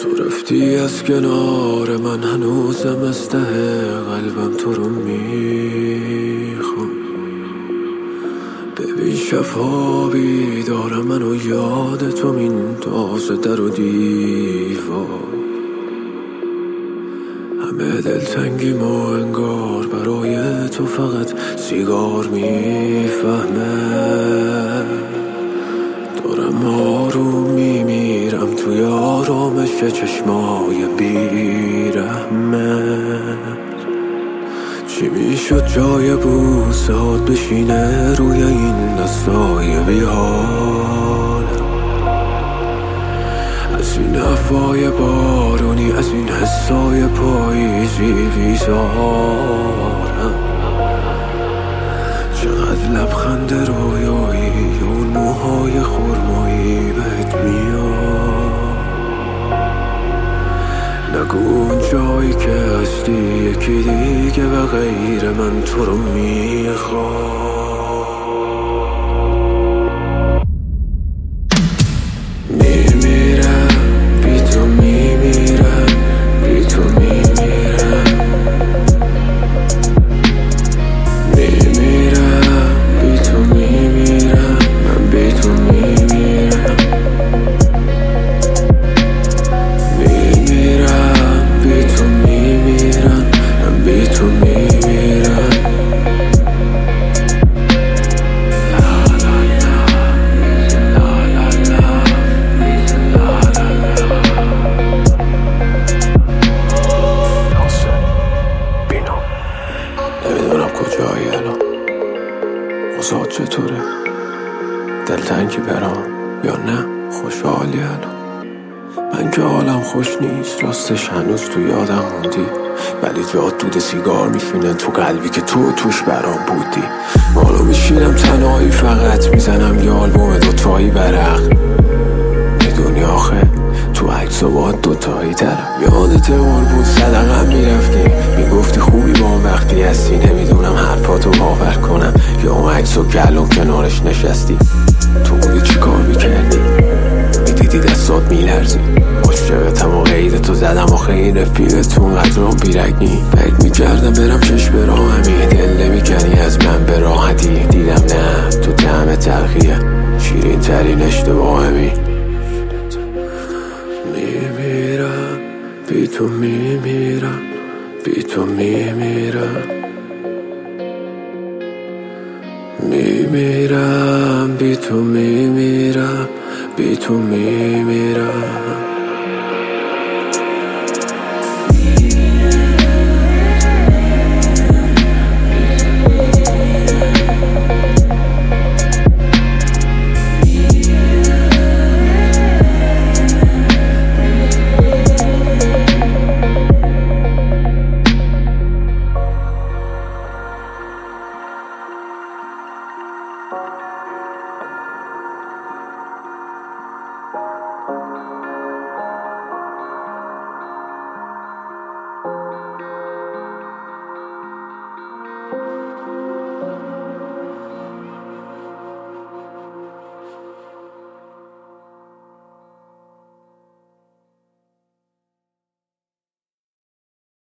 تو رفتی از کنار من، هنوزم از ته قلبم تو رو میخوام. ببین شبها بیدارم، منو یاد تو میندازه در و دیوار. همه دلتنگیم و انگار برای تو فقط سیگار میفهمه. دارم آروم میمیرم توی آرامش چشمای بیرحمت. چی میشد جای بوسات بشینه روی این دستای بیحالم؟ از این هوای بارونی، از این حسای پاییزی بیزارم. چقدر لبخند رویایی، اون موهای خرمایی بهت میاد. نگو اون جایی که هستی یکی دیگه و غیر من تو رو میخواد. نمیدونم کجایی الان، اوضاع چطوره؟ دلتنگی برام یا نه خوشحالی الان؟ من که حالم خوش نیست، راستش هنوز تو یادم موندی، ولی جات دود سیگار میشینه تو قلبی که تو توش برام بودی. مالو میشینم تنهایی، فقط میزنم یه آلبوم دوتایی برق. میدونی آخه تو عکس و با دوتایی ترم. یادت قربون صدقم میرفتی، میگفتی خوبی با هم وقتی هستی. نمیدونم حرفاتو باور کنم یا اون عکس و گلوم کنارش نشستی. تو بودی چی کار میکردی؟ میدیدی دستات میلرزی. عاشقتم و قیدتو زدم و خیلی رفیقتون قدرام بیرگنی. فکر میکردم برم چشم براهمی، دل نمیکنی از من به راحتی. دیدم نه تو طعم تلخیه، شیرین ترین اشتباهمی. میمیرم بی تو، میمیرم بی تو، میمیرم. میمیرم بی تو، میمیرم بی تو، میمیرم.